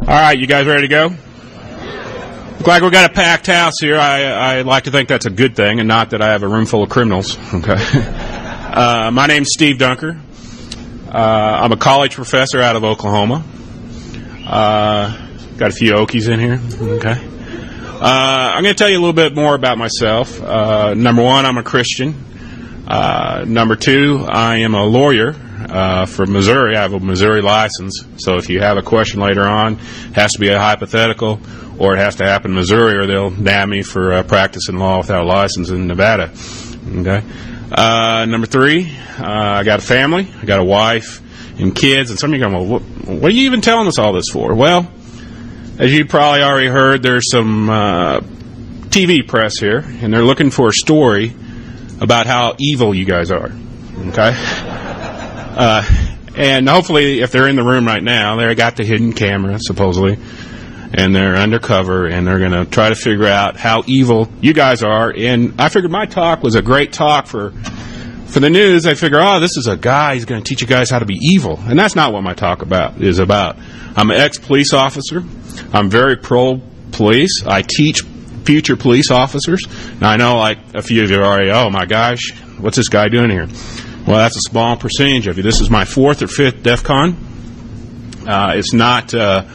All right, you guys ready to go? Glad we got a packed house here. I like to think that's a good thing, and not that I have a room full of criminals. Okay. My name's Steve Dunker. I'm a college professor out of Oklahoma. Got a few Okies in here. Okay. I'm going to tell you a little bit more about myself. Number one, I'm a Christian. Number two, I am a lawyer from Missouri. I have a Missouri license. So if you have a question later on, it has to be a hypothetical, or it has to happen in Missouri, or they'll damn me for practicing law without a license in Nevada. Okay. Number three, I got a family. I got a wife and kids. And some of you are going, well, what are you even telling us all this for? Well, as you probably already heard, there's some TV press here, and they're looking for a story about how evil you guys are. Okay? And hopefully, if they're in the room right now, they got the hidden camera, supposedly, and they're undercover, and they're going to try to figure out how evil you guys are. And I figured my talk was a great talk for the news. I figure, this is a guy, he's going to teach you guys how to be evil. And that's not what my talk is about. I'm an ex-police officer. I'm very pro-police. I teach future police officers. Now, I know, like, a few of you are already, oh, my gosh, what's this guy doing here? Well, that's a small percentage of you. This is my fourth or fifth DEF CON. It's not,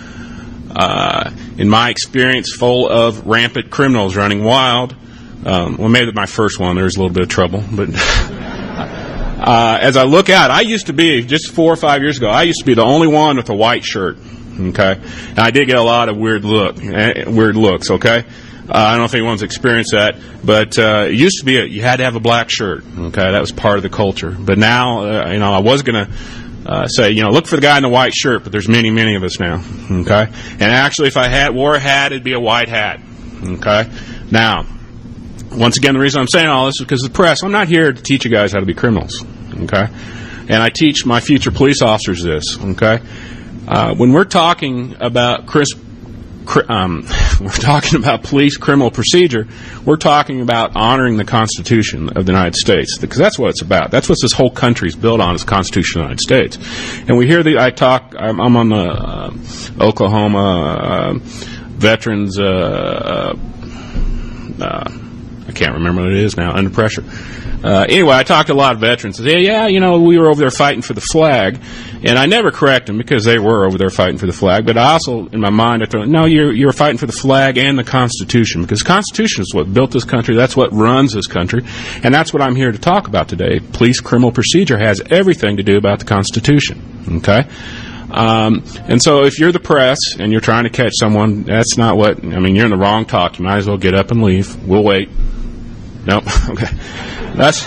in my experience, full of rampant criminals running wild. Well, maybe my first one, there was a little bit of trouble. But as I look out, I used to be, just 4 or 5 years ago, I used to be the only one with a white shirt. Okay? And I did get a lot of weird looks, okay? I don't know if anyone's experienced that, but it used to be you had to have a black shirt. Okay, that was part of the culture. But now, I was going to say, look for the guy in the white shirt, but there's many, many of us now. Okay, and actually, if I wore a hat, it'd be a white hat. Okay, now, once again, the reason I'm saying all this is because of the press. I'm not here to teach you guys how to be criminals. Okay, and I teach my future police officers this. Okay, when we're talking about we're talking about police criminal procedure, we're talking about honoring the Constitution of the United States, because that's what it's about. That's what this whole country is built on, is the Constitution of the United States. And we hear I'm on the Oklahoma Veterans, I can't remember what it is now, under pressure. Anyway, I talked to a lot of veterans. They say, we were over there fighting for the flag. And I never correct them, because they were over there fighting for the flag. But I also, in my mind, I thought, no, you're fighting for the flag and the Constitution. Because the Constitution is what built this country. That's what runs this country. And that's what I'm here to talk about today. Police criminal procedure has everything to do about the Constitution. Okay? And so if you're the press and you're trying to catch someone, that's not what, you're in the wrong talk. You might as well get up and leave. We'll wait. Nope. Okay. That's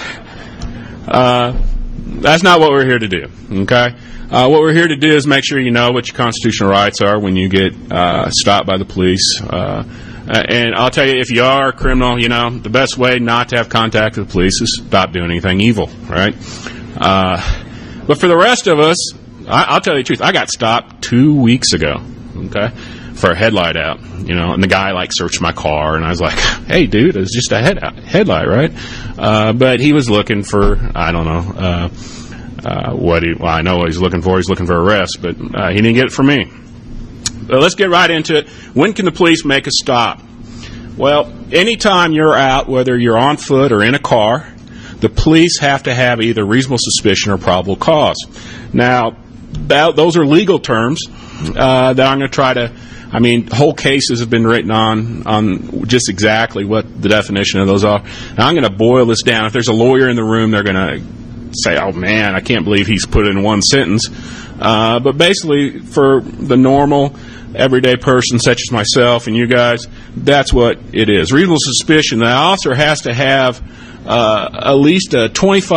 not what we're here to do. Okay? What we're here to do is make sure you know what your constitutional rights are when you get stopped by the police. And I'll tell you, if you are a criminal, the best way not to have contact with the police is stop doing anything evil, right? But for the rest of us, I'll tell you the truth. I got stopped 2 weeks ago, okay, for a headlight out, and the guy, searched my car, and I was like, hey, dude, it's just a headlight, right? But he was looking for, I don't know, I know what he's looking for. He's looking for arrest, but he didn't get it from me. But let's get right into it. When can the police make a stop? Well, anytime you're out, whether you're on foot or in a car, the police have to have either reasonable suspicion or probable cause. Now, those are legal terms that I'm going to try to, whole cases have been written on just exactly what the definition of those are. Now, I'm going to boil this down. If there's a lawyer in the room, they're going to say, oh, man, I can't believe he's put it in one sentence. But basically, for the normal, everyday person such as myself and you guys, that's what it is. Reasonable suspicion. The officer has to have at least a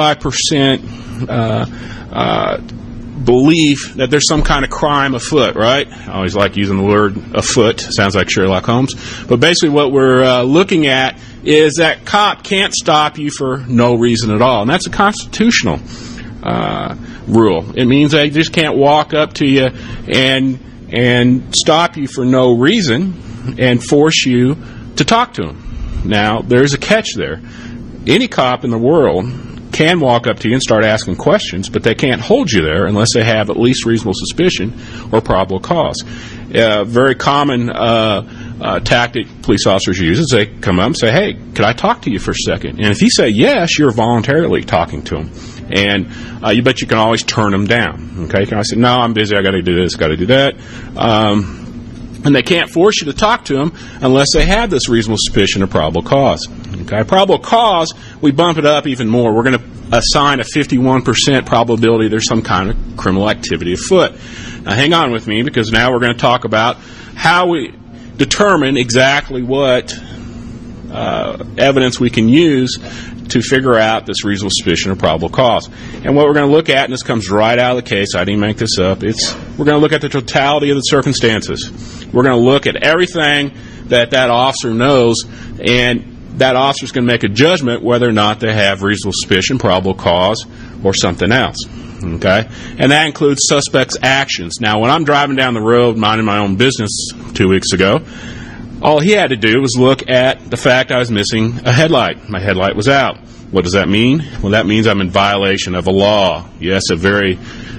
25% belief that there's some kind of crime afoot, right? I always like using the word afoot. Sounds like Sherlock Holmes. But basically what we're looking at is that cop can't stop you for no reason at all. And that's a constitutional rule. It means they just can't walk up to you and stop you for no reason and force you to talk to them. Now, there's a catch there. Any cop in the world can walk up to you and start asking questions, but they can't hold you there unless they have at least reasonable suspicion or probable cause. very common tactic police officers use is they come up and say, hey, could I talk to you for a second? And if you say yes, you're voluntarily talking to them. And you bet you can always turn them down. Okay, you can always say, no, I'm busy, I got to do this, got to do that. And they can't force you to talk to them unless they have this reasonable suspicion or probable cause. Okay, probable cause, we bump it up even more. We're going to assign a 51% probability there's some kind of criminal activity afoot. Now, hang on with me, because now we're going to talk about how we determine exactly what evidence we can use to figure out this reasonable suspicion or probable cause. And what we're going to look at, and this comes right out of the case, I didn't make this up, we're going to look at the totality of the circumstances. We're going to look at everything that officer knows, and that officer's going to make a judgment whether or not they have reasonable suspicion, probable cause, or something else. Okay? And that includes suspects' actions. Now, when I'm driving down the road minding my own business 2 weeks ago, all he had to do was look at the fact I was missing a headlight. My headlight was out. What does that mean? Well, that means I'm in violation of a law. Yes, a very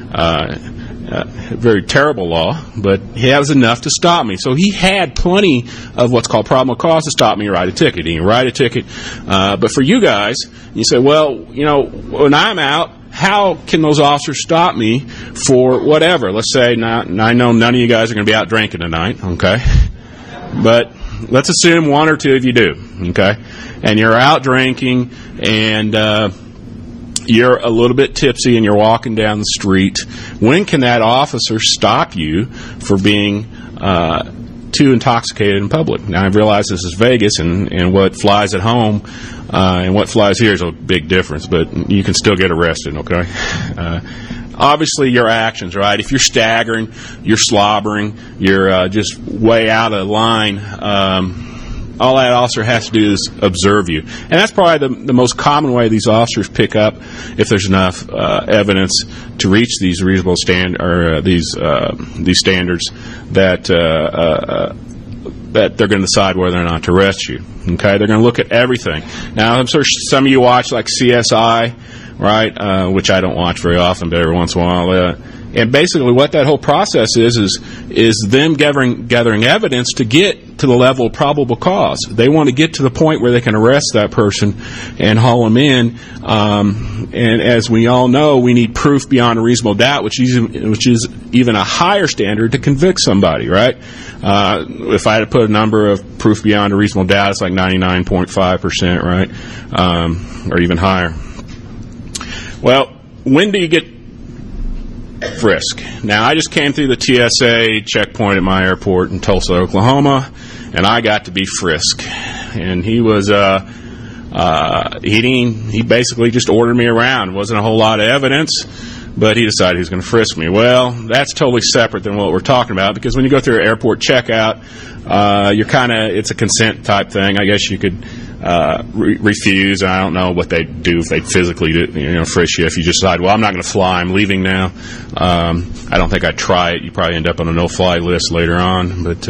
terrible law, but he was enough to stop me. So he had plenty of what's called probable cause to stop me and write a ticket. He can write a ticket. But for you guys, you say, well, when I'm out, how can those officers stop me for whatever? Let's say, I know none of you guys are going to be out drinking tonight, okay? But let's assume one or two of you do, okay? And you're out drinking, and you're a little bit tipsy, and you're walking down the street. When can that officer stop you for being too intoxicated in public? Now, I realize this is Vegas, and what flies at home and what flies here is a big difference, but you can still get arrested, okay? Obviously, your actions, right? If you're staggering, you're slobbering, you're just way out of line, all that officer has to do is observe you. And that's probably the most common way these officers pick up, if there's enough evidence to reach these reasonable these standards, that they're going to decide whether or not to arrest you. Okay, they're going to look at everything. Now, I'm sure some of you watch like CSI, right? Which I don't watch very often, but every once in a while. And basically, what that whole process is them gathering evidence to get to the level of probable cause. They want to get to the point where they can arrest that person and haul them in. And as we all know, we need proof beyond a reasonable doubt, which is even a higher standard to convict somebody, right? If I had to put a number of proof beyond a reasonable doubt, it's like 99.5%, right? Or even higher. Well, when do you get frisk? Now, I just came through the TSA checkpoint at my airport in Tulsa, Oklahoma, and I got to be frisked. And he was, he basically just ordered me around. It wasn't a whole lot of evidence, but he decided he was going to frisk me. Well, that's totally separate than what we're talking about, because when you go through an airport checkout, it's a consent type thing. I guess you could refuse. I don't know what they do if they physically frisk you. If you just decide, well, I'm not going to fly, I'm leaving now. I don't think I'd try it. You probably end up on a no-fly list later on. But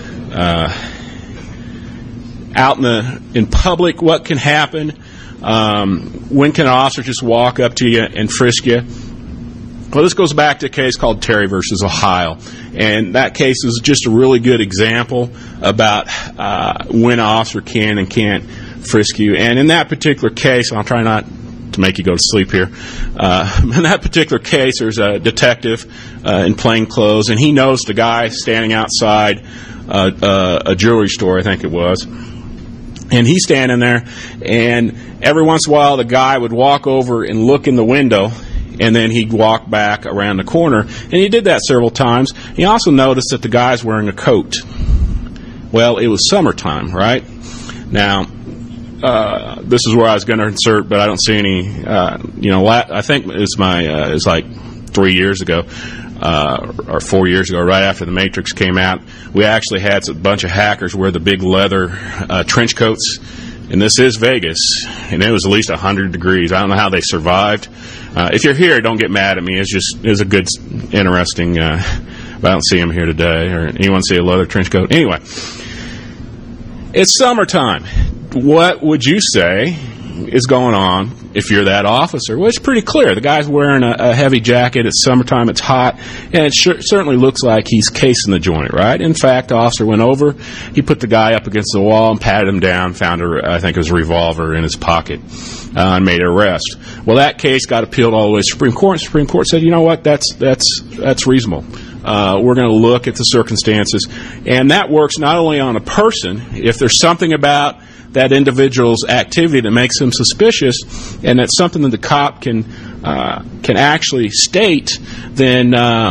out in public, what can happen? When can an officer just walk up to you and frisk you? Well, this goes back to a case called Terry versus Ohio. And that case is just a really good example about when an officer can and can't frisk you. And in that particular case, I'll try not to make you go to sleep here. In that particular case, there's a detective in plain clothes, and he knows the guy standing outside a jewelry store, I think it was. And he's standing there, and every once in a while, the guy would walk over and look in the window, and then he'd walk back around the corner. And he did that several times. He also noticed that the guy's wearing a coat. Well, it was summertime, right? Now, this is where I was going to insert, but I don't see any, I think it's like 3 years ago, or 4 years ago, right after The Matrix came out, we actually had a bunch of hackers wear the big leather trench coats. And this is Vegas, and it was at least 100 degrees. I don't know how they survived. If you're here, don't get mad at me. It's a good, interesting, but I don't see him here today. Or anyone see a leather trench coat? Anyway, it's summertime. What would you say is going on if you're that officer? Well, it's pretty clear. The guy's wearing a heavy jacket. It's summertime. It's hot. And it certainly looks like he's casing the joint, right? In fact, the officer went over. He put the guy up against the wall and patted him down, found, I think it was a revolver in his pocket, and made an arrest. Well, that case got appealed all the way to the Supreme Court. The Supreme Court said, you know what, that's reasonable. We're going to look at the circumstances. And that works not only on a person. If there's something about that individual's activity that makes him suspicious, and that's something that the cop can actually state, then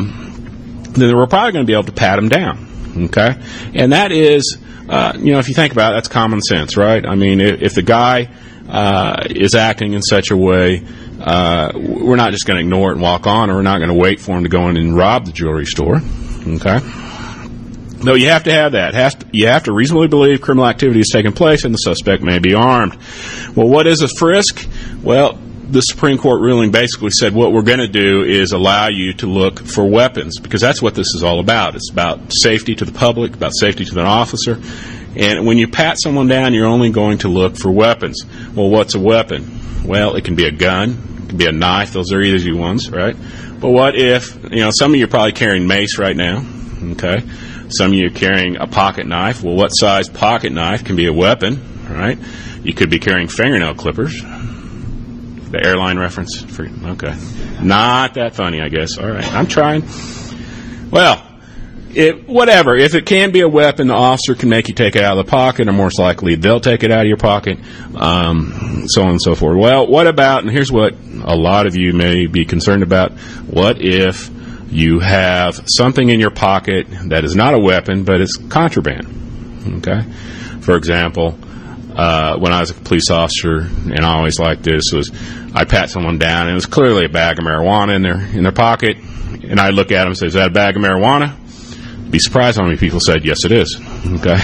we're probably going to be able to pat him down. Okay? And that is, if you think about it, that's common sense, right? I mean, if the guy is acting in such a way, we're not just going to ignore it and walk on, or we're not going to wait for him to go in and rob the jewelry store. Okay? No, you have to have that. You have to reasonably believe criminal activity is taking place and the suspect may be armed. Well, what is a frisk? Well, the Supreme Court ruling basically said what we're going to do is allow you to look for weapons, because that's what this is all about. It's about safety to the public, about safety to the officer. And when you pat someone down, you're only going to look for weapons. Well, what's a weapon? Well, it can be a gun. It can be a knife. Those are easy ones, right? But what if, some of you are probably carrying mace right now, okay? Some of you are carrying a pocket knife. Well, what size pocket knife can be a weapon, right? You could be carrying fingernail clippers. The airline reference? Okay. Not that funny, I guess. All right. I'm trying. Well, whatever. If it can be a weapon, the officer can make you take it out of the pocket, or most likely they'll take it out of your pocket, so on and so forth. Well, what about, and here's what a lot of you may be concerned about, what if you have something in your pocket that is not a weapon, but it's contraband? Okay? For example, when I was a police officer, and I always liked this, was I'd pat someone down, and it was clearly a bag of marijuana in their pocket, and I'd look at them and say, is that a bag of marijuana? Be surprised how many people said, yes, it is. Okay?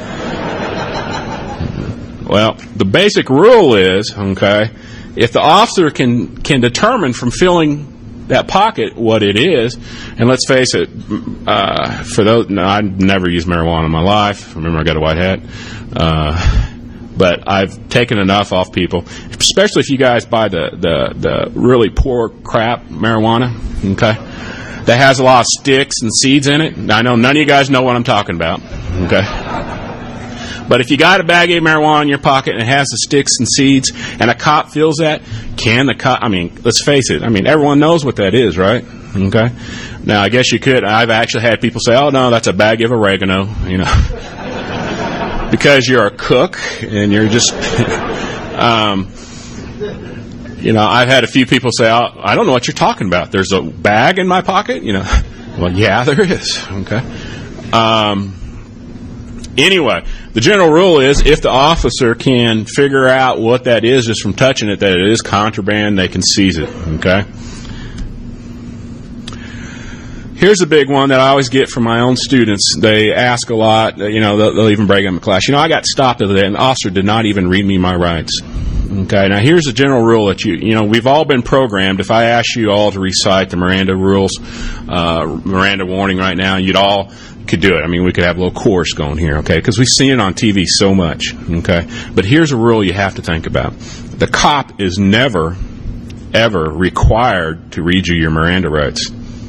Well, the basic rule is, okay, if the officer can determine from feeling that pocket what it is, and let's face it, for those, I've never used marijuana in my life. Remember, I got a white hat. But I've taken enough off people, especially if you guys buy the really poor crap marijuana, okay, that has a lot of sticks and seeds in it. I know none of you guys know what I'm talking about, okay? But if you got a bag of marijuana in your pocket and it has the sticks and seeds, and a cop feels that, can the cop, let's face it, everyone knows what that is, right? Okay? Now, I guess you could, I've actually had people say, oh, no, that's a bag of oregano, because you're a cook and you're just, I've had a few people say, oh, I don't know what you're talking about. There's a bag in my pocket? Well, yeah, there is. Okay. Anyway, the general rule is if the officer can figure out what that is just from touching it, that it is contraband, they can seize it. Okay. Here's a big one that I always get from my own students. They ask a lot. They'll even break up in class. I got stopped the other day, and the officer did not even read me my rights. Okay, now here's a general rule that we've all been programmed. If I ask you all to recite the Miranda rules, Miranda warning right now, you'd all could do it. We could have a little course going here, okay, because we've seen it on TV so much, okay? But here's a rule you have to think about. The cop is never, ever required to read you your Miranda rights.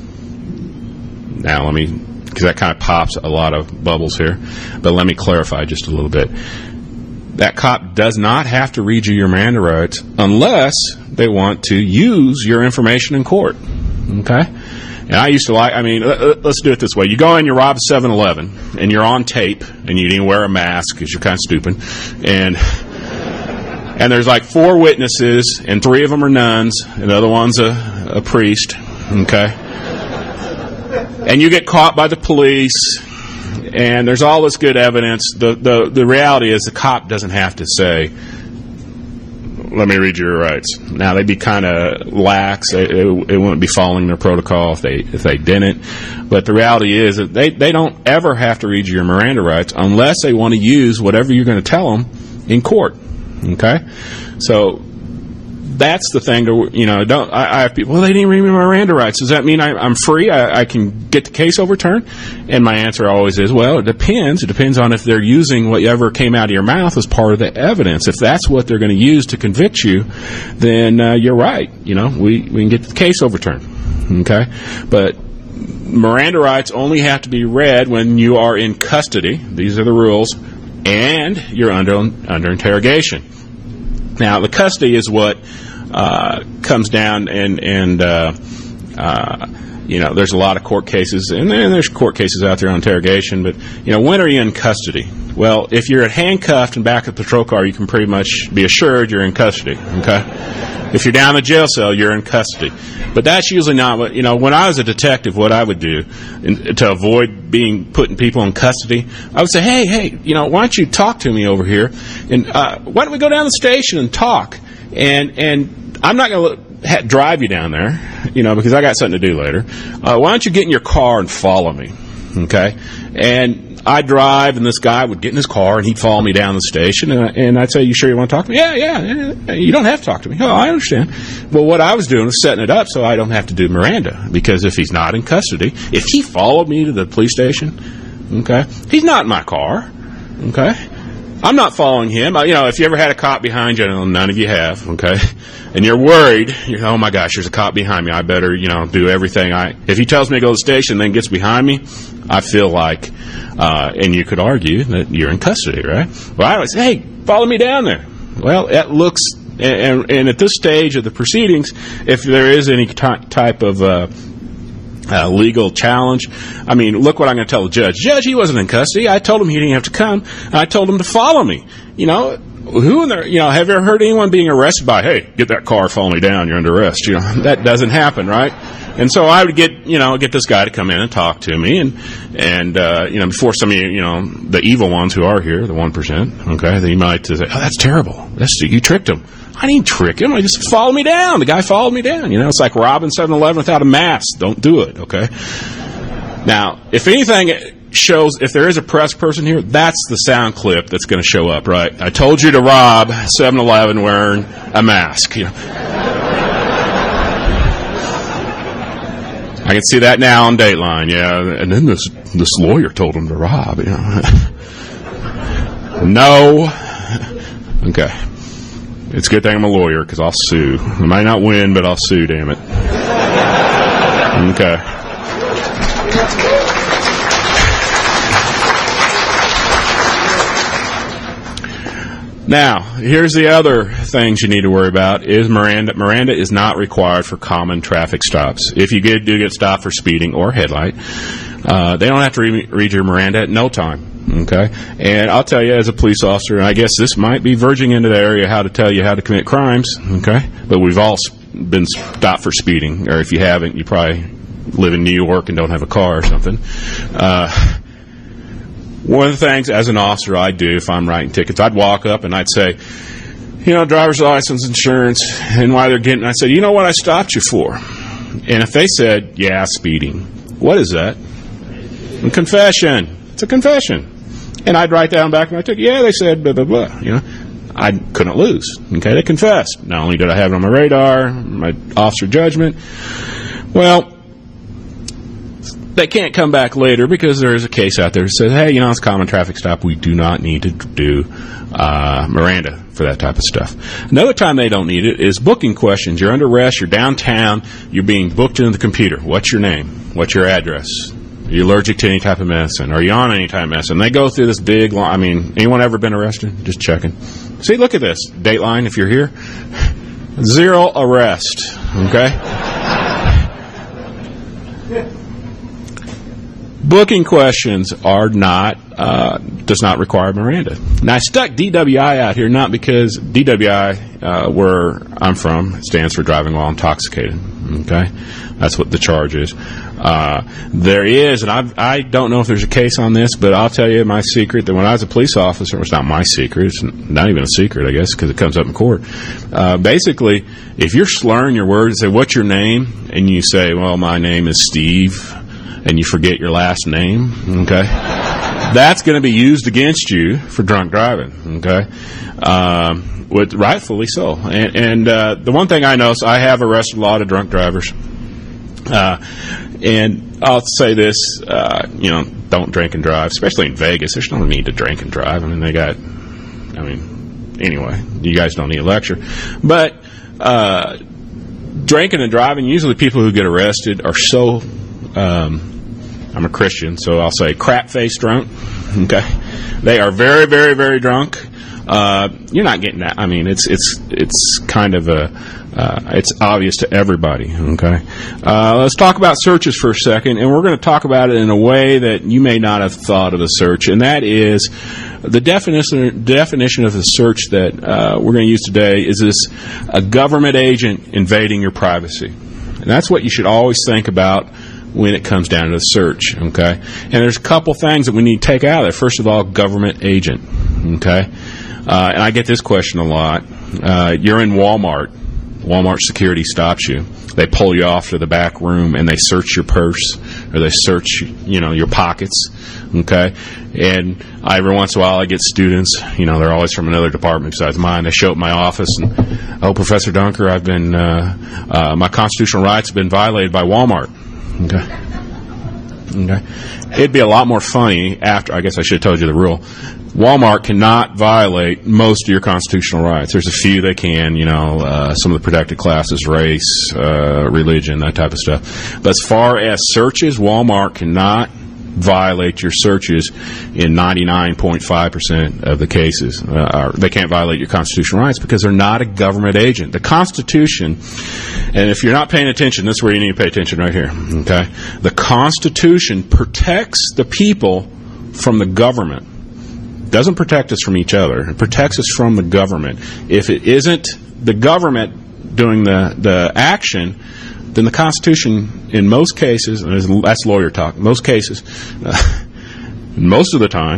Now, because that kind of pops a lot of bubbles here, but let me clarify just a little bit. That cop does not have to read you your Miranda rights unless they want to use your information in court. Okay? And I used to let's do it this way. You go in, you rob a 7-Eleven, and you're on tape, and you didn't wear a mask because you're kind of stupid, and there's like 4 witnesses, and 3 of them are nuns, and the other one's a priest. Okay? And you get caught by the police, and there's all this good evidence. The reality is the cop doesn't have to say, let me read your rights. Now, they'd be kind of lax. It wouldn't be following their protocol if they didn't. But the reality is that they don't ever have to read your Miranda rights unless they want to use whatever you're going to tell them in court. Okay? So that's the thing to, I have people, well, they didn't read me my Miranda rights. Does that mean I'm free? I can get the case overturned? And my answer always is, well, it depends. It depends on if they're using whatever came out of your mouth as part of the evidence. If that's what they're going to use to convict you, then you're right. We can get the case overturned. Okay? But Miranda rights only have to be read when you are in custody. These are the rules. And you're under interrogation. Now, the custody is what comes down and there's a lot of court cases, and there's court cases out there on interrogation, but, when are you in custody? Well, if you're handcuffed and back of the patrol car, you can pretty much be assured you're in custody, okay? If you're down in the jail cell, you're in custody. But that's usually not what, when I was a detective, what I would do to avoid putting people in custody, I would say, hey, why don't you talk to me over here? And why don't we go down the station and talk? And I'm not going to drive you down there, because I got something to do later. Why don't you get in your car and follow me? Okay? And I'd drive, and this guy would get in his car, and he'd follow me down the station, and I'd say, you sure you want to talk to me? Yeah, you don't have to talk to me. Oh, I understand. Well, what I was doing was setting it up so I don't have to do Miranda, because if he's not in custody, if he followed me to the police station, okay, he's not in my car, okay? I'm not following him. If you ever had a cop behind you, none of you have, okay, and you're worried, oh my gosh, there's a cop behind me, I better, do everything if he tells me to go to the station and then gets behind me, I feel like, and you could argue that you're in custody, right? Well, I would say, hey, follow me down there. Well, it looks, and at this stage of the proceedings, if there is any type of legal challenge, look what I'm going to tell the judge. Judge, he wasn't in custody. I told him he didn't have to come. I told him to follow me. Who in there, have you ever heard anyone being arrested by, hey, get that car, follow me down, you're under arrest? That doesn't happen, right? And so I would get this guy to come in and talk to me, and before some of you, the evil ones who are here, the 1%, okay, they might say, oh, that's terrible. You tricked him. I didn't trick him. I just followed me down. The guy followed me down. It's like robbing 7-Eleven without a mask. Don't do it, okay? Now, if anything shows, if there is a press person here, that's the sound clip that's going to show up, right? I told you to rob 7-Eleven wearing a mask. I can see that now on Dateline, yeah. And then this lawyer told him to rob, No. Okay. It's a good thing I'm a lawyer, because I'll sue. I might not win, but I'll sue, damn it. Okay. Now, here's the other things you need to worry about is Miranda. Miranda is not required for common traffic stops. If you do get stopped for speeding or headlight, they don't have to read your Miranda at no time. Okay? And I'll tell you, as a police officer, and I guess this might be verging into the area how to tell you how to commit crimes, okay? But we've all been stopped for speeding, or if you haven't, you probably live in New York and don't have a car or something. One of the things as an officer I do if I'm writing tickets, I'd walk up and I'd say, driver's license, insurance, and why they're getting, I said, you know what I stopped you for? And if they said, yeah, speeding, what is that? A confession. It's a confession. And I'd write down back in my ticket, yeah, they said blah, blah, blah. I couldn't lose. Okay, they confessed. Not only did I have it on my radar, my officer judgment, well, they can't come back later because there is a case out there that says, hey, it's a common traffic stop. We do not need to do Miranda for that type of stuff. Another time they don't need it is booking questions. You're under arrest. You're downtown. You're being booked into the computer. What's your name? What's your address? Are you allergic to any type of medicine? Are you on any type of medicine? They go through this big line. Anyone ever been arrested? Just checking. See, look at this. Dateline, if you're here. 0 arrest. Okay? Booking questions are does not require Miranda. Now, I stuck DWI out here not because DWI, where I'm from, stands for driving while intoxicated. Okay? That's what the charge is. There is, and I don't know if there's a case on this, but I'll tell you my secret that when I was a police officer, it's not my secret, it's not even a secret, I guess, because it comes up in court. Basically, if you're slurring your words, say, what's your name? And you say, well, my name is Steve, and you forget your last name, okay? that's going to be used against you for drunk driving, okay? Rightfully so. And the one thing I know is I have arrested a lot of drunk drivers. And I'll say this, don't drink and drive, especially in Vegas. There's no need to drink and drive. Anyway, you guys don't need a lecture. But drinking and driving, usually people who get arrested are so, I'm a Christian, so I'll say crap-faced drunk. Okay? They are very, very, very drunk. You're not getting that. It's kind of it's obvious to everybody. Okay, let's talk about searches for a second, and we're going to talk about it in a way that you may not have thought of a search, and that is the definition of the search that we're going to use today is this: a government agent invading your privacy, and that's what you should always think about when it comes down to the search. Okay, and there's a couple things that we need to take out of there. First of all, government agent. Okay. And I get this question a lot. You're in Walmart. Walmart security stops you. They pull you off to the back room and they search your purse or they search, your pockets. Okay? And every once in a while I get students, they're always from another department besides mine. They show up in my office and, Professor Dunker, I've been, my constitutional rights have been violated by Walmart. Okay? It'd be a lot more funny after, I guess I should have told you the rule. Walmart cannot violate most of your constitutional rights. There's a few they can, some of the protected classes, race, religion, that type of stuff. But as far as searches, Walmart cannot violate your searches in 99.5% of the cases. They can't violate your constitutional rights because they're not a government agent. The Constitution, and if you're not paying attention, this is where you need to pay attention right here. Okay, the Constitution protects the people from the government. It doesn't protect us from each other. It protects us from the government. If it isn't the government doing the action, then the Constitution, in most cases, and that's lawyer talk, most cases, most of the time,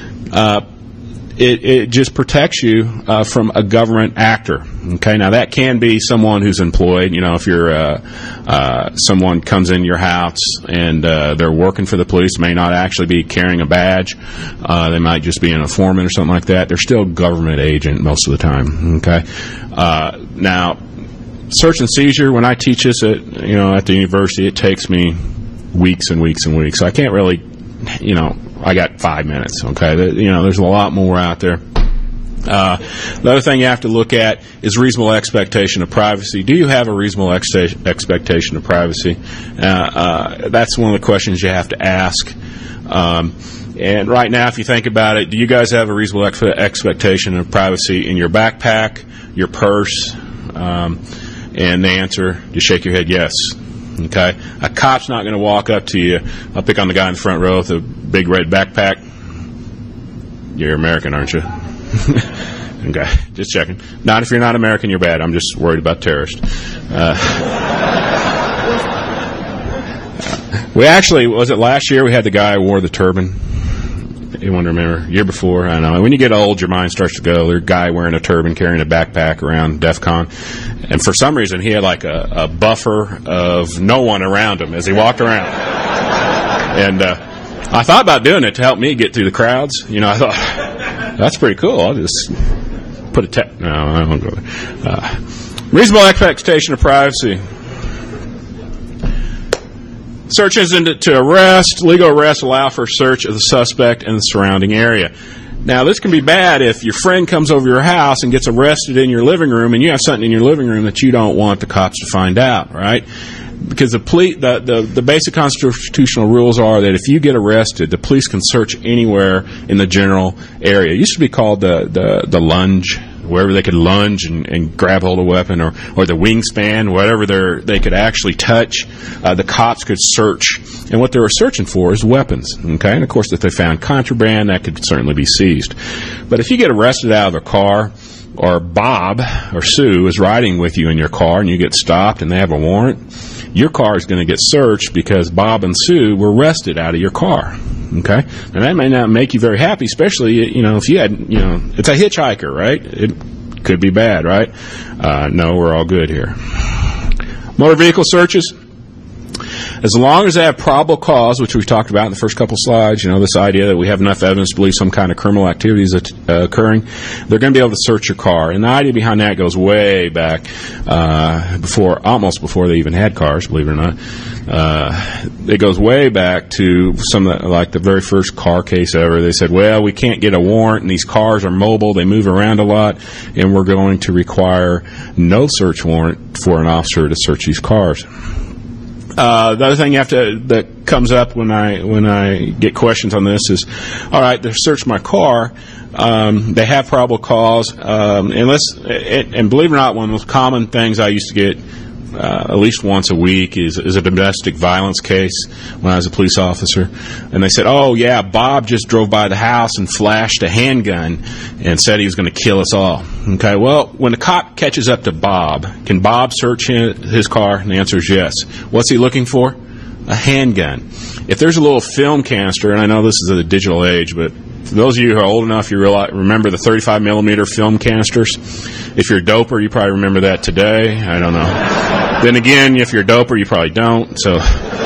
it just protects you from a government actor. Okay, now that can be someone who's employed. If you're someone comes in your house and they're working for the police, may not actually be carrying a badge. They might just be an informant or something like that. They're still a government agent most of the time. Okay, now. Search and seizure, when I teach this at the university, it takes me weeks and weeks and weeks. So I can't really, I got 5 minutes, okay? There's a lot more out there. The other thing you have to look at is reasonable expectation of privacy. Do you have a reasonable expectation of privacy? That's one of the questions you have to ask. And right now, if you think about it, do you guys have a reasonable expectation of privacy in your backpack, your purse? And the answer, just shake your head, yes. Okay? A cop's not going to walk up to you. I'll pick on the guy in the front row with a big red backpack. You're American, aren't you? Okay, just checking. Not if you're not American, you're bad. I'm just worried about terrorists. We actually, was it last year, we had the guy who wore the turban? Anyone remember? Year before? I don't know. When you get old, your mind starts to go. There's a guy wearing a turban, carrying a backpack around DEF CON. And for some reason, he had like a buffer of no one around him as he walked around. And I thought about doing it to help me get through the crowds. I thought, that's pretty cool. I'll just put a no, I won't go there. Reasonable expectation of privacy. Searches to arrest. Legal arrests allow for search of the suspect and the surrounding area. Now, this can be bad if your friend comes over your house and gets arrested in your living room, and you have something in your living room that you don't want the cops to find out, right? Because the basic constitutional rules are that if you get arrested, the police can search anywhere in the general area. It used to be called the lunge, wherever they could lunge and grab hold of a weapon, or the wingspan, whatever they could actually touch, the cops could search. And what they were searching for is weapons, okay? And, of course, if they found contraband, that could certainly be seized. But if you get arrested out of a car, or Bob or Sue is riding with you in your car and you get stopped and they have a warrant, your car is going to get searched because Bob and Sue were arrested out of your car. Okay? And that may not make you very happy, especially, if you had, it's a hitchhiker, right? It could be bad, right? No, we're all good here. Motor vehicle searches. As long as they have probable cause, which we've talked about in the first couple slides, this idea that we have enough evidence to believe some kind of criminal activity is occurring, they're going to be able to search your car. And the idea behind that goes way back, almost before they even had cars, believe it or not. It goes way back to like the very first car case ever. They said, well, we can't get a warrant, and these cars are mobile, they move around a lot, and we're going to require no search warrant for an officer to search these cars. The other thing that comes up when I get questions on this is, all right, they searched my car. They have probable cause, and believe it or not, one of the most common things I used to get at least once a week is a domestic violence case when I was a police officer. And they said, oh, yeah, Bob just drove by the house and flashed a handgun and said he was going to kill us all. Okay, well, when the cop catches up to Bob, can Bob search his car? And the answer is yes. What's he looking for? A handgun. If there's a little film canister, and I know this is a digital age, but for those of you who are old enough, you remember the 35 millimeter film canisters. If you're a doper, you probably remember that today. I don't know. Then again, if you're a doper, you probably don't. So,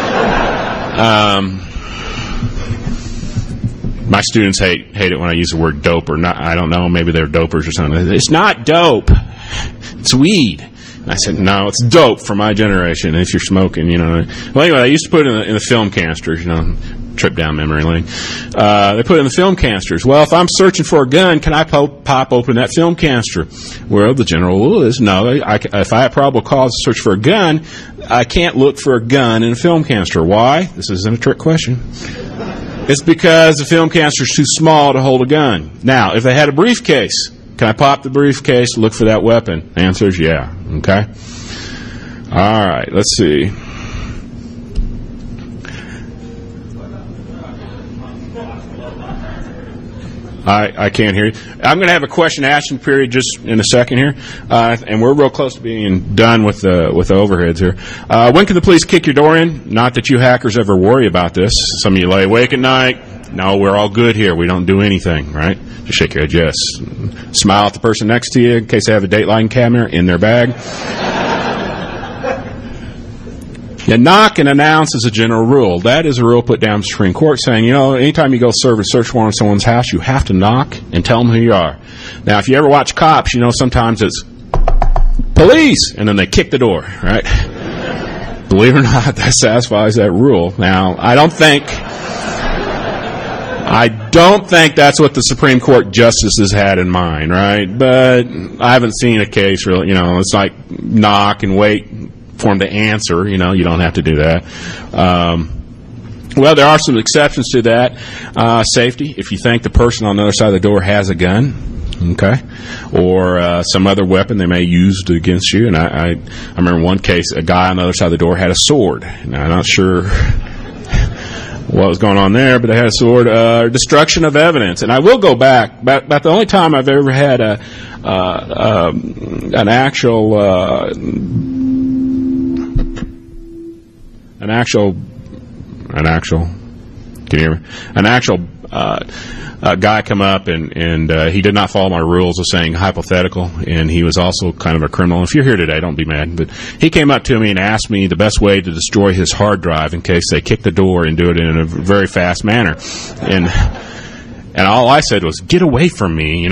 my students hate it when I use the word doper. I don't know. Maybe they're dopers or something. It's not dope. It's weed. And I said, no, it's dope for my generation. If you're smoking, Well, anyway, I used to put it in the film canisters, trip down memory lane. They put it in the film canisters. Well, if I'm searching for a gun, can I pop open that film canister? Well, the general rule is no. If I have probable cause to search for a gun, I can't look for a gun in a film canister. Why? This isn't a trick question. It's because the film canister is too small to hold a gun. Now, if they had a briefcase, can I pop the briefcase, look for that weapon? The answer is yeah. Okay? All right, let's see. I can't hear you. I'm going to have a question asking period just in a second here, and we're real close to being done with the overheads here. When can the police kick your door in? Not that you hackers ever worry about this. Some of you lay awake at night. No, we're all good here. We don't do anything, right? Just shake your head, yes. Smile at the person next to you in case they have a Dateline camera in their bag. Now, knock and announce is a general rule. That is a rule put down by the Supreme Court saying, anytime you go serve a search warrant on someone's house, you have to knock and tell them who you are. Now, if you ever watch Cops, sometimes it's police, and then they kick the door, right? Believe it or not, that satisfies that rule. Now, I don't think that's what the Supreme Court justices had in mind, right? But I haven't seen a case really, it's like knock and wait for them to answer. You don't have to do that. Well, there are some exceptions to that. Safety, if you think the person on the other side of the door has a gun, okay, or some other weapon they may use against you. And I remember one case, a guy on the other side of the door had a sword. Now, I'm not sure what was going on there, but they had a sword. Destruction of evidence. And I will go back. About the only time I've ever had an actual guy come up and he did not follow my rules of saying hypothetical, and he was also kind of a criminal. If you're here today, don't be mad, but he came up to me and asked me the best way to destroy his hard drive in case they kick the door and do it in a very fast manner, and all I said was, get away from me,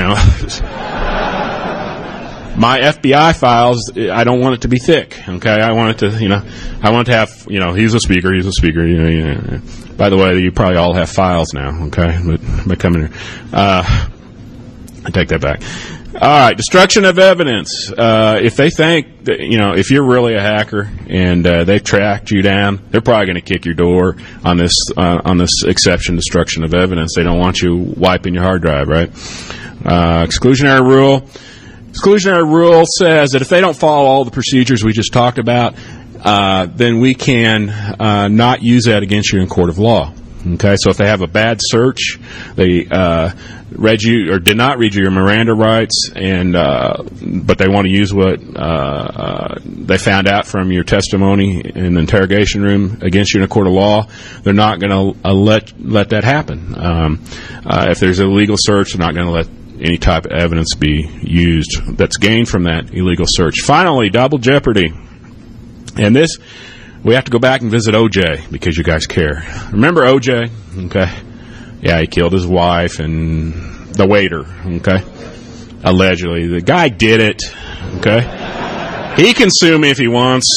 My FBI files, I don't want it to be thick, okay? I want it to, have, he's a speaker. By the way, you probably all have files now, okay? But by coming here, I take that back. All right, destruction of evidence. If they think that, if you're really a hacker and they've tracked you down, they're probably going to kick your door on this exception, destruction of evidence. They don't want you wiping your hard drive, right? Exclusionary rule. Exclusionary rule says that if they don't follow all the procedures we just talked about, then we can not use that against you in court of law. Okay, so if they have a bad search, they read you or did not read you your Miranda rights, and but they want to use what they found out from your testimony in the interrogation room against you in a court of law, they're not going to let that happen. If there's an illegal search, they're not going to let any type of evidence be used that's gained from that illegal search. Finally, double jeopardy. And this we have to go back and visit OJ because you guys care. Remember OJ? Okay. Yeah, he killed his wife and the waiter. Okay. Allegedly. The guy did it. Okay. He can sue me if he wants.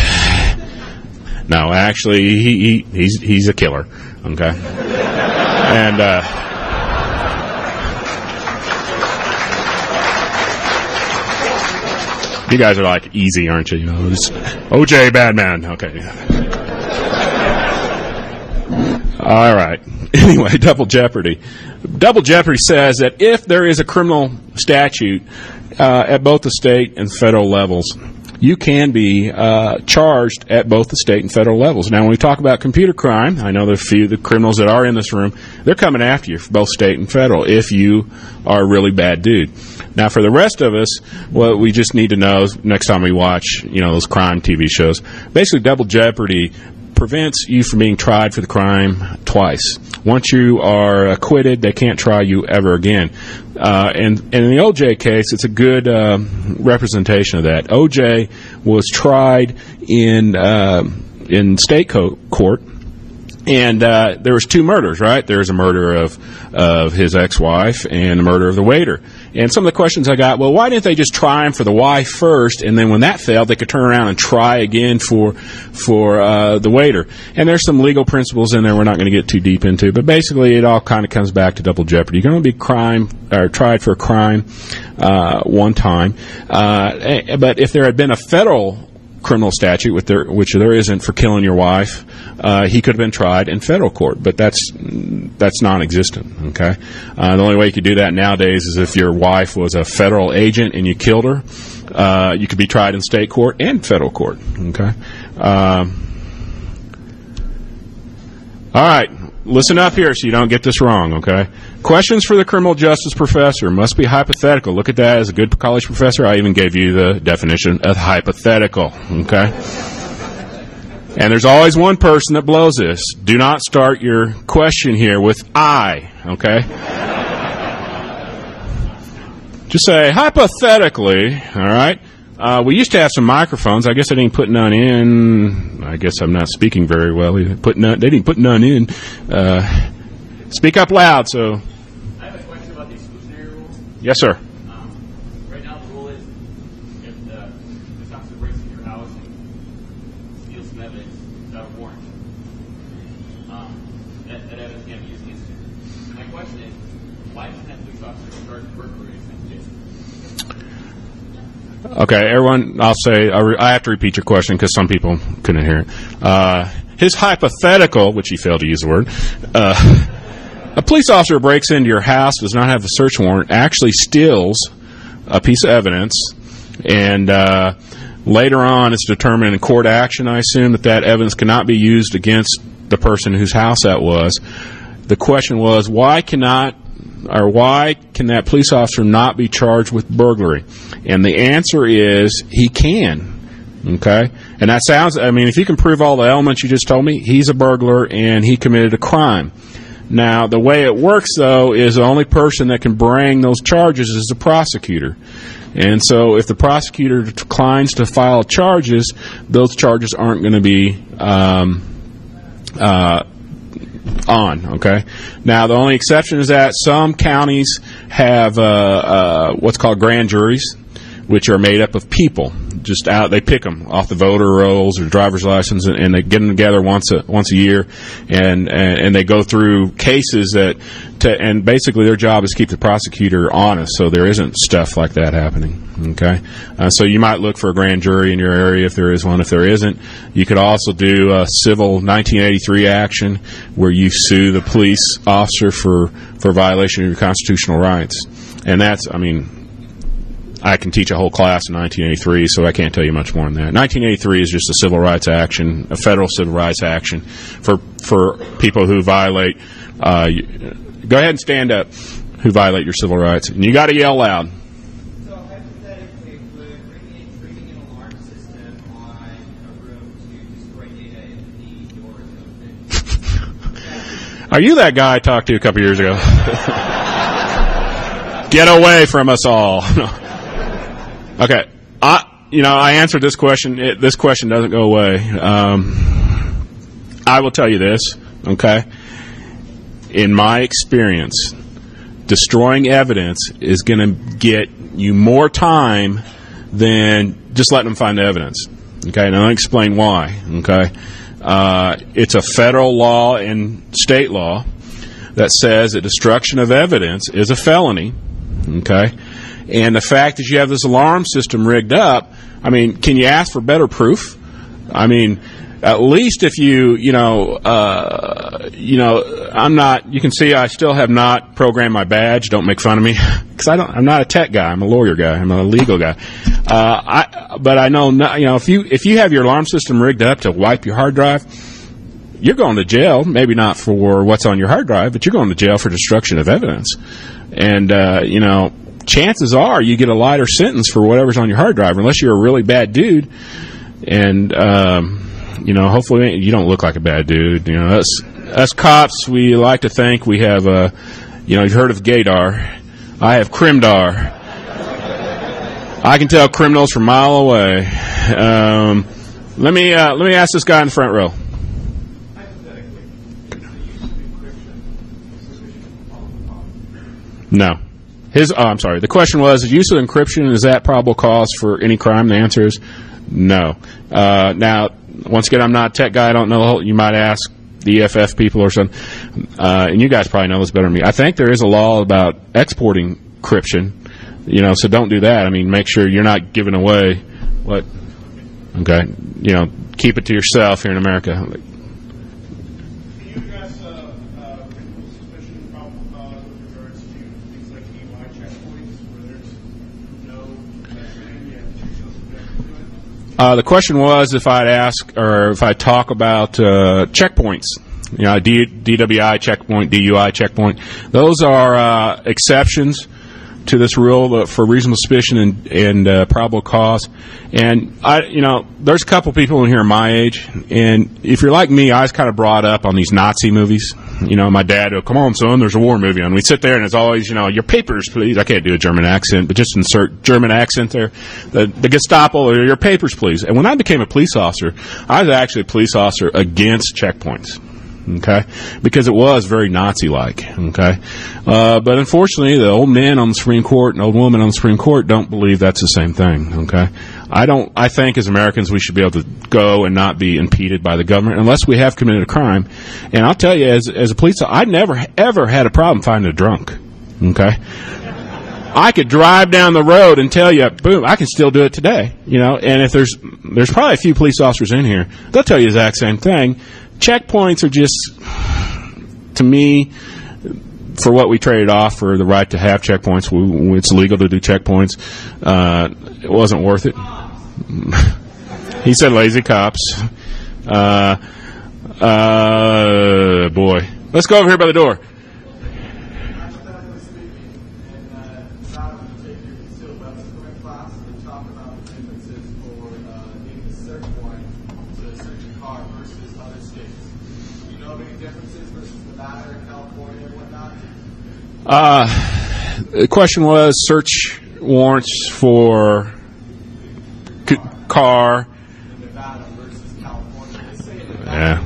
No, actually, he's a killer. Okay. And, you guys are like easy, aren't you? You know, OJ, bad man. Okay. All right. Anyway, double jeopardy. Double jeopardy says that if there is a criminal statute at both the state and federal levels, you can be charged at both the state and federal levels. Now, when we talk about computer crime, I know there are a few of the criminals that are in this room, they're coming after you for both state and federal if you are a really bad dude. Now, for the rest of us, what we just need to know is next time we watch, those crime TV shows, basically double jeopardy prevents you from being tried for the crime twice. Once you are acquitted, they can't try you ever again. And in the OJ case, it's a good representation of that. OJ was tried in state court. And there was two murders, right? There was a murder of his ex-wife and the murder of the waiter. And some of the questions I got, well, why didn't they just try him for the wife first, and then when that failed, they could turn around and try again for the waiter? And there's some legal principles in there we're not going to get too deep into, but basically it all kind of comes back to double jeopardy. You're going to be tried for a crime one time, but if there had been a federal criminal statute, which there isn't, for killing your wife, he could have been tried in federal court, but that's non-existent. Okay, the only way you could do that nowadays is if your wife was a federal agent and you killed her. You could be tried in state court and federal court. Okay. All right, listen up here so you don't get this wrong. Okay. Questions for the criminal justice professor must be hypothetical. Look at that as a good college professor. I even gave you the definition of hypothetical. Okay? And there's always one person that blows this. Do not start your question here with I. Okay? Just say, hypothetically, all right? We used to have some microphones. I guess I didn't put none in. I guess I'm not speaking very well. They didn't put none in. Speak up loud, so... I have a question about the exclusionary rule. Yes, sir. Right now the rule is if the officer breaks into your house and steals some evidence without a warrant, that evidence can't be used against you. My question is, why doesn't that police officer charge burglary against Jason? Okay, everyone, I'll say, I have to repeat your question because some people couldn't hear it. His hypothetical, which he failed to use the word, a police officer breaks into your house, does not have a search warrant, actually steals a piece of evidence, and later on it's determined in court action, I assume, that evidence cannot be used against the person whose house that was. The question was, why can that police officer not be charged with burglary? And the answer is, he can. Okay? And that sounds, if you can prove all the elements you just told me, he's a burglar and he committed a crime. Now, the way it works, though, is the only person that can bring those charges is the prosecutor. And so if the prosecutor declines to file charges, those charges aren't going to be on. Okay? Now, the only exception is that some counties have what's called grand juries, which are made up of people. Just out, they pick them off the voter rolls or driver's license, and they get them together once a year, and they go through cases and basically their job is to keep the prosecutor honest, so there isn't stuff like that happening. Okay, so you might look for a grand jury in your area if there is one. If there isn't, you could also do a civil 1983 action where you sue the police officer for violation of your constitutional rights, and that's, I can teach a whole class in 1983, so I can't tell you much more than that. 1983 is just a civil rights action, a federal civil rights action for people who violate. Go ahead and stand up. Who violate your civil rights, and you got to yell loud. So hypothetically, would bringing an alarm system on a room to destroy data if the door is open? Are you that guy I talked to a couple years ago? Get away from us all. Okay, I answered this question. This question doesn't go away. I will tell you this, okay? In my experience, destroying evidence is going to get you more time than just letting them find the evidence. Okay, and I'll explain why. Okay, it's a federal law and state law that says that destruction of evidence is a felony. Okay, and the fact that you have this alarm system rigged up, I mean, can you ask for better proof? I mean, at least if I'm not. You can see I still have not programmed my badge. Don't make fun of me, because I'm not a tech guy. I'm a lawyer guy. I'm a legal guy. But I know, if you have your alarm system rigged up to wipe your hard drive, you're going to jail. Maybe not for what's on your hard drive, but you're going to jail for destruction of evidence. And chances are you get a lighter sentence for whatever's on your hard drive, unless you're a really bad dude. And hopefully you don't look like a bad dude. Us cops, we like to think we have you've heard of Gaydar. I have Crimdar. I can tell criminals from a mile away. Let me ask this guy in the front row. No. I'm sorry. The question was, is use of encryption, is that probable cause for any crime? The answer is no. Now, once again, I'm not a tech guy. I don't know. You might ask the EFF people or something. And you guys probably know this better than me. I think there is a law about exporting encryption. So don't do that. I mean, make sure you're not giving away what. Okay. Keep it to yourself here in America. Can you address reasonable suspicion probable cause with regards to things like DUI checkpoints where there's no thing yet you're still subjected to it? The question was if I talk about checkpoints. DWI checkpoint, DUI checkpoint. Those are exceptions to this rule for reasonable suspicion and probable cause. And there's a couple people in here my age, and if you're like me, I was kind of brought up on these Nazi movies. My dad would, come on, son, there's a war movie on. We'd sit there, and it's always, your papers, please. I can't do a German accent, but just insert German accent there. The Gestapo, or your papers, please. And when I became a police officer, I was actually a police officer against checkpoints. Okay, because it was very Nazi-like. Okay, but unfortunately, the old men on the Supreme Court and old women on the Supreme Court don't believe that's the same thing. Okay, I think as Americans we should be able to go and not be impeded by the government unless we have committed a crime. And I'll tell you, as a police officer, I never ever had a problem finding a drunk. Okay. I could drive down the road and tell you, boom, I can still do it today. And if there's probably a few police officers in here, they'll tell you the exact same thing. Checkpoints are just, to me, for what we traded off for the right to have checkpoints. It's legal to do checkpoints. It wasn't worth it. He said lazy cops. Boy. Let's go over here by the door. The question was search warrants for car. Yeah.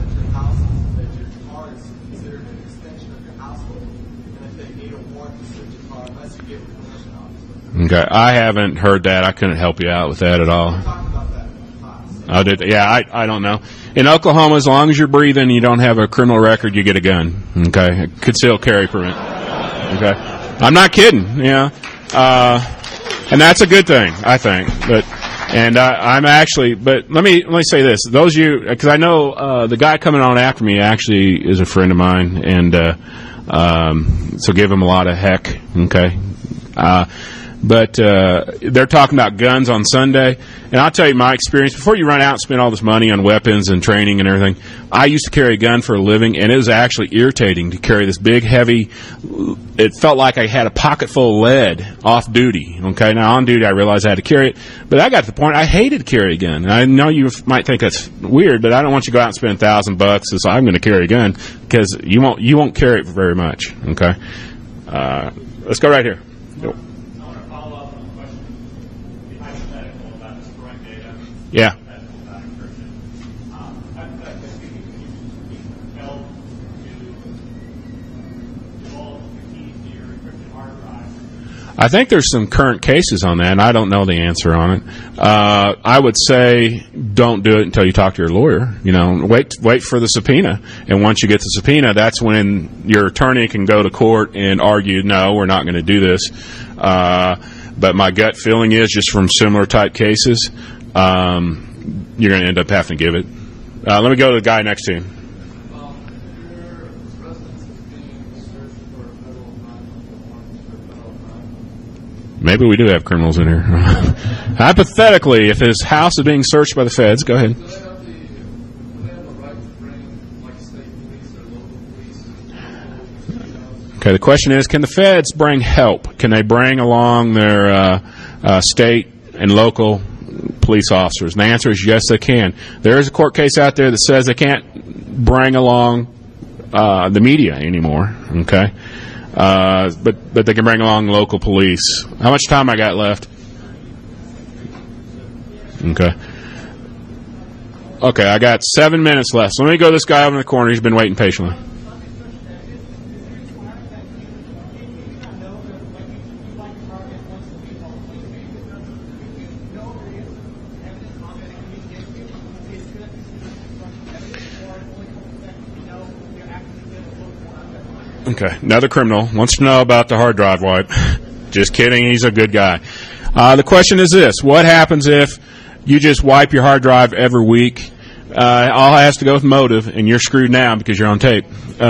Okay, I haven't heard that. I couldn't help you out with that at all. I did. Yeah, I don't know. In Oklahoma, as long as you're breathing and you don't have a criminal record, you get a gun. Okay, concealed carry permit. Okay, I'm not kidding. And that's a good thing, I think. But I'm actually. But let me say this: those of you, because I know the guy coming on after me actually is a friend of mine, and so give him a lot of heck. Okay. But they're talking about guns on Sunday. And I'll tell you my experience. Before you run out and spend all this money on weapons and training and everything, I used to carry a gun for a living, and it was actually irritating to carry this big, heavy, it felt like I had a pocket full of lead off duty. Okay, now on duty I realized I had to carry it, but I got to the point I hated to carry a gun. And I know you might think that's weird, but I don't want you to go out and spend $1,000 so I'm going to carry a gun, because you won't carry it for very much. Okay, let's go right here. Yep. I want to follow up on the question, the hypothetical about destroying Yeah. I think there's some current cases on that, and I don't know the answer on it. I would say don't do it until you talk to your lawyer. You know, wait for the subpoena, and once you get the subpoena, that's when your attorney can go to court and argue, no, we're not going to do this. But my gut feeling is, just from similar type cases, you're going to end up having to give it. Let me go to the guy next to him. Maybe we do have criminals in here. Hypothetically, if his house is being searched by the feds, go ahead. Okay, the question is, can the feds bring help? Can they bring along their state and local police officers? And the answer is yes, they can. There is a court case out there that says they can't bring along the media anymore, okay? But they can bring along local police. How much time I got left? Okay, I got 7 minutes left. So let me go to this guy over in the corner. He's been waiting patiently. Okay, another criminal wants to know about the hard drive wipe. Just kidding, he's a good guy. The question is this: what happens if you just wipe your hard drive every week? All has to go with motive, and you're screwed now because you're on tape.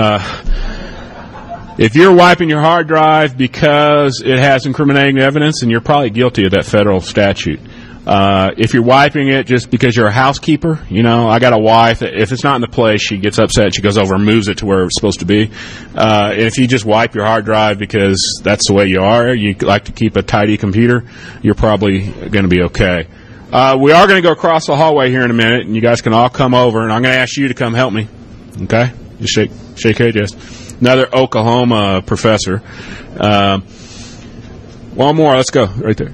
If you're wiping your hard drive because it has incriminating evidence, then you're probably guilty of that federal statute. If you're wiping it just because you're a housekeeper, you know, I got a wife, if it's not in the place, she gets upset, she goes over and moves it to where it's supposed to be. If you just wipe your hard drive because that's the way you are, you like to keep a tidy computer, you're probably going to be okay. We are going to go across the hallway here in a minute, and you guys can all come over, and I'm going to ask you to come help me. Okay? Just shake head, yes. Another Oklahoma professor. One more, let's go, right there.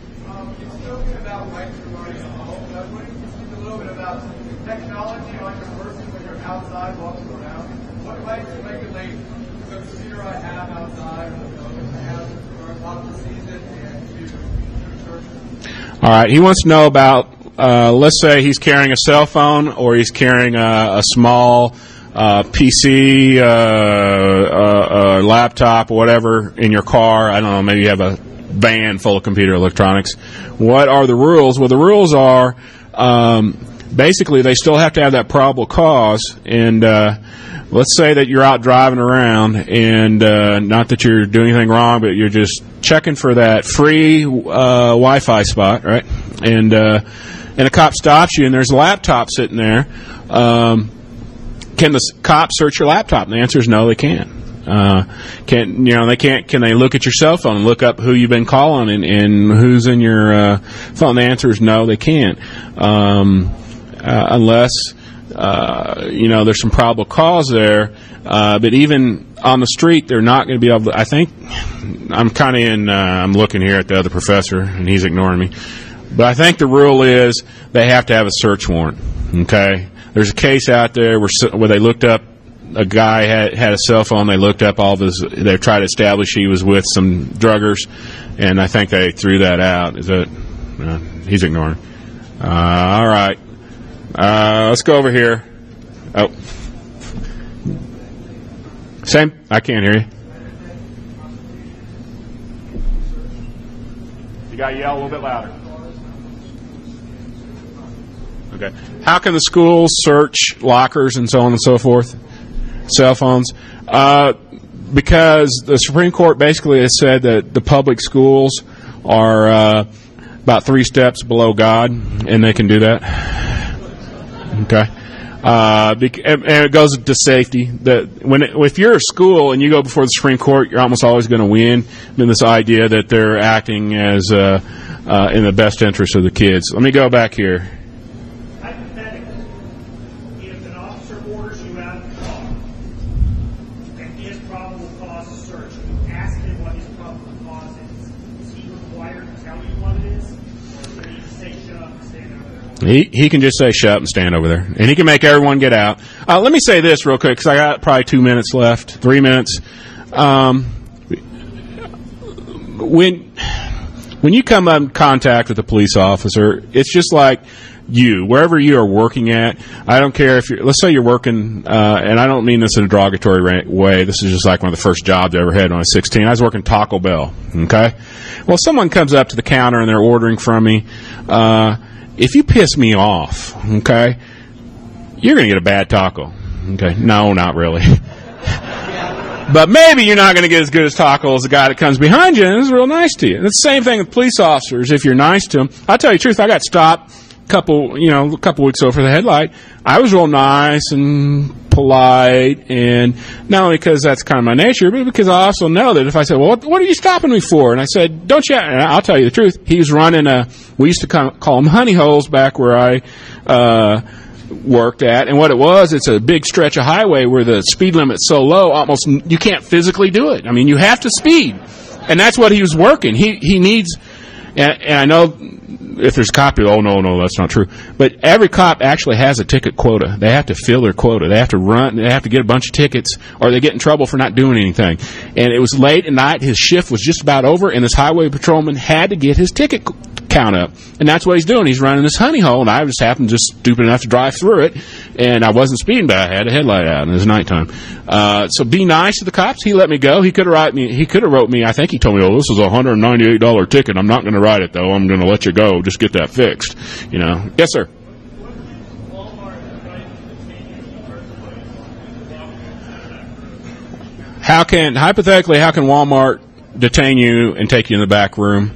All right, he wants to know about, let's say he's carrying a cell phone or he's carrying a small PC, laptop, or whatever in your car. I don't know, maybe you have a van full of computer electronics. What are the rules? Well, the rules are basically they still have to have that probable cause. And let's say that you're out driving around and not that you're doing anything wrong, but you're just checking for that free Wi-Fi spot, right? And a cop stops you, and there's a laptop sitting there. Can the cop search your laptop? And the answer is no, they can't. Can they look at your cell phone and look up who you've been calling and who's in your phone? The answer is no, they can't. Unless there's some probable cause there. But even on the street, they're not going to be able to. I think I'm kind of I'm looking here at the other professor, and he's ignoring me. But I think the rule is they have to have a search warrant. Okay, there's a case out there where they looked up a guy had a cell phone. They looked up all of his. They tried to establish he was with some druggers, and I think they threw that out. Is that he's ignoring? All right, let's go over here. Oh. Same. I can't hear you. You got to yell a little bit louder. Okay. How can the schools search lockers and so on and so forth? Cell phones? Because the Supreme Court basically has said that the public schools are about 3 steps below God, and they can do that. Okay. And it goes to safety. If you're a school and you go before the Supreme Court, you're almost always going to win. In this idea that they're acting as in the best interest of the kids. Let me go back here. Hypothetically, if an officer orders you out of the car and he has probable cause to search, you ask him what his probable cause is he required to tell you what it is, or do you say shut up and stand out there? He can just say shut and stand over there, and he can make everyone get out. Let me say this real quick because I got probably 2 minutes left, 3 minutes. When you come in contact with a police officer, it's just like wherever you are working at. I don't care if let's say you're working, and I don't mean this in a derogatory way. This is just like one of the first jobs I ever had when I was 16. I was working Taco Bell. Okay, well, someone comes up to the counter and they're ordering from me. If you piss me off, okay, you're going to get a bad taco. Okay, no, not really. But maybe you're not going to get as good as taco as the guy that comes behind you and is real nice to you. And it's the same thing with police officers. If you're nice to them, I'll tell you the truth. I got stopped a couple weeks ago for the headlight. I was real nice and polite, and not only because that's kind of my nature, but because I also know that if I said, well, what are you stopping me for? And I said, don't you, and I'll tell you the truth, he was running we used to call them honey holes back where I worked at, and what it was, it's a big stretch of highway where the speed limit's so low, almost you can't physically do it. I mean, you have to speed, and that's what he was working. He needs, and I know if there's a cop, oh no, that's not true. But every cop actually has a ticket quota. They have to fill their quota. They have to run. They have to get a bunch of tickets, or they get in trouble for not doing anything. And it was late at night. His shift was just about over, and this highway patrolman had to get his ticket count up. And that's what he's doing. He's running this honey hole, and I just happened just stupid enough to drive through it. And I wasn't speeding, but I had a headlight out, and it was nighttime. So be nice to the cops. He let me go. He could have wrote me. I think he told me, this is a $198 ticket. I'm not going to write it, though. I'm going to let you go. Just get that fixed. Yes, sir. How can Walmart detain you and take you in the back room?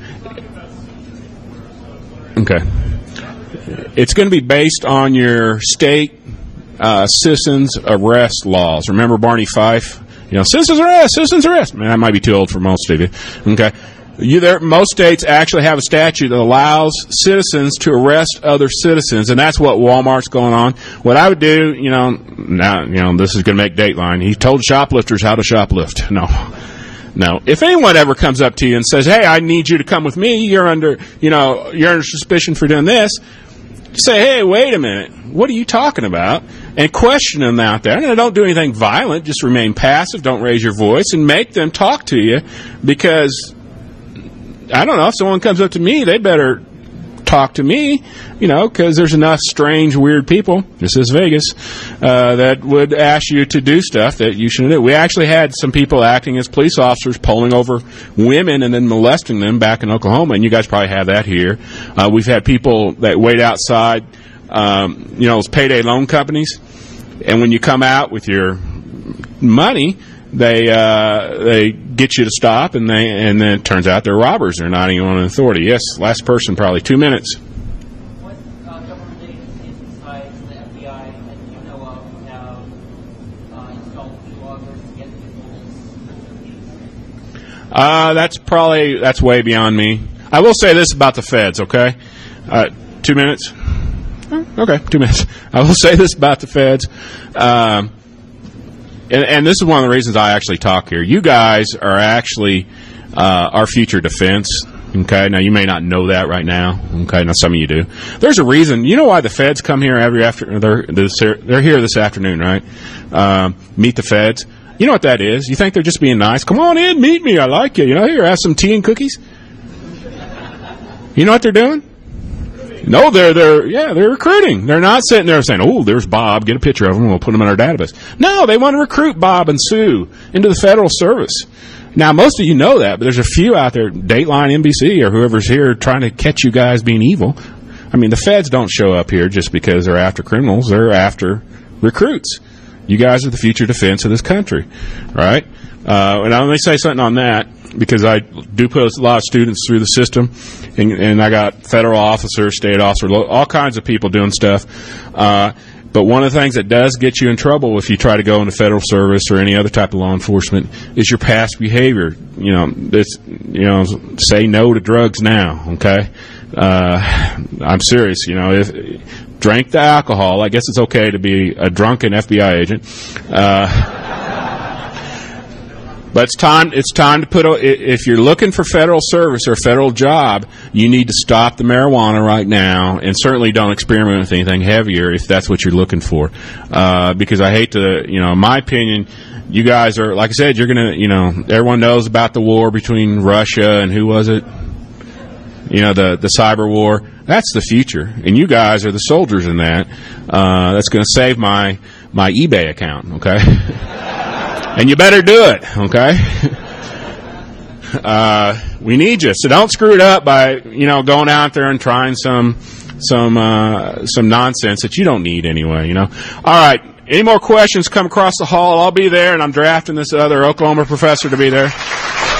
Okay. It's going to be based on your state citizens arrest laws. Remember Barney Fife? Citizens arrest. Man, that might be too old for most of you. Okay. Most states actually have a statute that allows citizens to arrest other citizens, and that's what Walmart's going on. What I would do, now, this is going to make Dateline. He told shoplifters how to shoplift. No. If anyone ever comes up to you and says, hey, I need you to come with me, you're under suspicion for doing this, say, hey, wait a minute, what are you talking about? And question them out there. And don't do anything violent, just remain passive, don't raise your voice, and make them talk to you, because I don't know, if someone comes up to me, they better talk to me, because there's enough strange, weird people, this is Vegas, that would ask you to do stuff that you shouldn't do. We actually had some people acting as police officers, pulling over women and then molesting them back in Oklahoma, and you guys probably have that here. We've had people that wait outside, those payday loan companies, and when you come out with your money, they get you to stop, and then it turns out they're robbers. They're not even on authority. Yes, last person, probably 2 minutes. What government agencies besides the FBI that you know of have installed keyloggers to get people's? That's way beyond me. I will say this about the feds. Okay, 2 minutes. Okay, 2 minutes. I will say this about the feds. And this is one of the reasons I actually talk here. You guys are actually our future defense. Okay, now you may not know that right now. Okay, now some of you do. There's a reason. You know why the feds come here every afternoon? They're here this afternoon, right? Meet the feds. You know what that is? You think they're just being nice? Come on in, meet me. I like you. Here, have some tea and cookies. You know what they're doing? No, they're recruiting. They're not sitting there saying, oh, there's Bob, get a picture of him, we'll put him in our database. No, they want to recruit Bob and Sue into the federal service. Now, most of you know that, but there's a few out there, Dateline, NBC, or whoever's here trying to catch you guys being evil. I mean, the feds don't show up here just because they're after criminals. They're after recruits. You guys are the future defense of this country, right? And let me say something on that, because I do put a lot of students through the system, and I got federal officers, state officers, all kinds of people doing stuff. But one of the things that does get you in trouble if you try to go into federal service or any other type of law enforcement is your past behavior. Say no to drugs now, okay? I'm serious, if drank the alcohol, I guess it's okay to be a drunken FBI agent. But it's time to put, if you're looking for federal service or a federal job, you need to stop the marijuana right now, and certainly don't experiment with anything heavier if that's what you're looking for. Because I hate to, in my opinion, you guys are, like I said, you're going to, everyone knows about the war between Russia and who was it? The cyber war. That's the future. And you guys are the soldiers in that. That's going to save my eBay account, okay? And you better do it, okay? We need you. So don't screw it up by, going out there and trying some nonsense that you don't need anyway, All right. Any more questions come across the hall? I'll be there, and I'm drafting this other Oklahoma professor to be there.